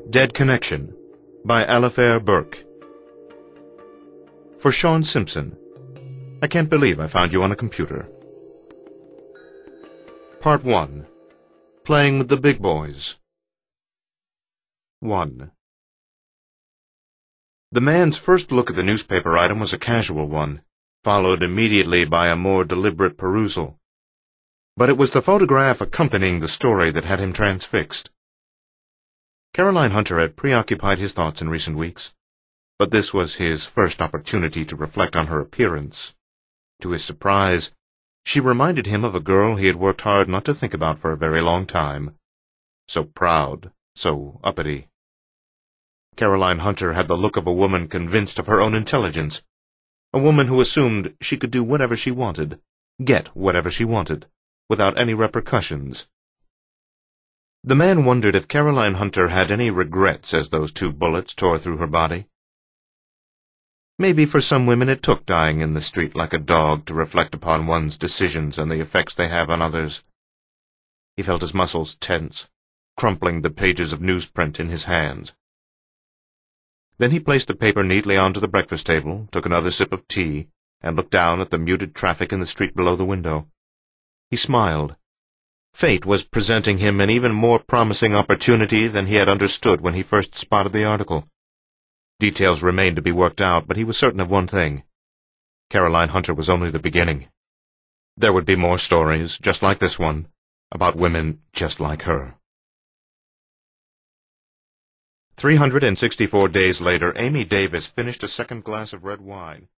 Dead Connection by Alifair Burke. For Sean Simpson. I can't believe I found you on a computer. Part 1. Playing with the Big Boys. 1. The man's first look at the newspaper item was a casual one, followed immediately by a more deliberate perusal. But it was the photograph accompanying the story that had him transfixed. Caroline Hunter had preoccupied his thoughts in recent weeks, but this was his first opportunity to reflect on her appearance. To his surprise, she reminded him of a girl he had worked hard not to think about for a very long time. So proud, so uppity. Caroline Hunter had the look of a woman convinced of her own intelligence, a woman who assumed she could do whatever she wanted, get whatever she wanted, without any repercussions. The man wondered if Caroline Hunter had any regrets as those 2 bullets tore through her body. Maybe for some women it took dying in the street like a dog to reflect upon one's decisions and the effects they have on others. He felt his muscles tense, crumpling the pages of newsprint in his hands. Then he placed the paper neatly onto the breakfast table, took another sip of tea, and looked down at the muted traffic in the street below the window. He smiled. Fate was presenting him an even more promising opportunity than he had understood when he first spotted the article. Details remained to be worked out, but he was certain of one thing. Caroline Hunter was only the beginning. There would be more stories, just like this one, about women just like her. 364 days later, Amy Davis finished a second glass of red wine.